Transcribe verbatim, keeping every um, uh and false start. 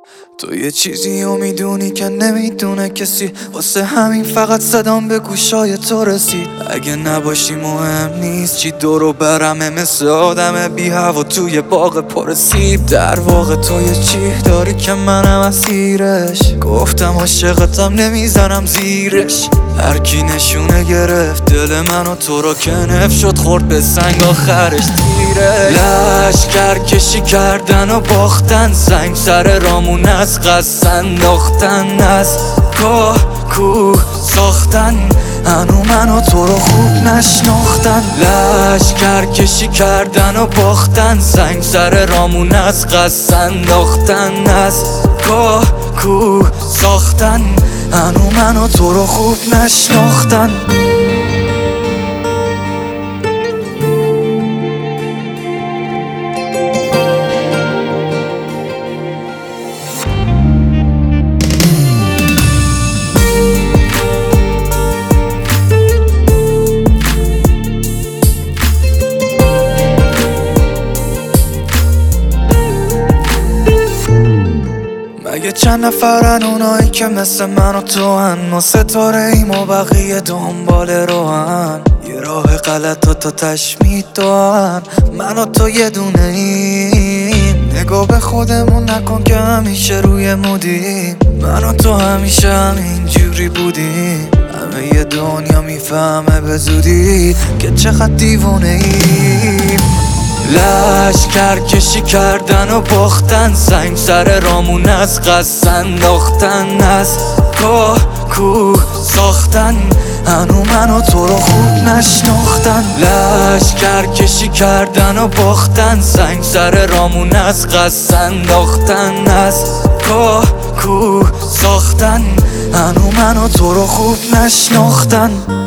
تو یه چیزی رو میدونی که نمیدونه کسی، واسه همین فقط صدام به گوشای تو رسید. اگه نباشی مهم نیست چی دورو برمه، مثل آدم بی هوا توی باغ پر سیب. در واقع تو یه چی داری که منم اسیرش، گفتم عاشقتم نمیزنم زیرش. هر کی نشونه گرفت دل منو، تو رو که نف شد خورد به سنگ آخرش تیره. لشکر کشی کردن و باختن، سنگ سر رامون از قصد انداختن، از گاه کوه ساختن، هنو منو تو رو خوب نشناختن. لشکر کشی کردن و باختن، سنگ سر رامون از قصد انداختن، از گاه کوه ساختن، هنو منو تو رو خوب نشناختن. مگه چند نفرن اونایی که مثل من و تو هن، ما ستاره ایم و بقیه دنبال رو هن. یه راه غلط و تا تشمید دارن، من و تو یه دونه ایم. نگاه به خودمون نکن که همیشه روی مودیم، من و تو همیشه همین جوری بودیم. همه یه دنیا میفهمه به زودی که چقدر دیوونه ایم. لشکر کشی کردن و باختن، سنگ سر رامون از قصد انداختن، از گاه کوه ساختن، هنو منو تو رو خوب نشناختن. لشکر کشی کردن و باختن، سنگ سر رامون از قصد انداختن، از گاه کوه ساختن، هنو منو تو رو خوب نشناختن.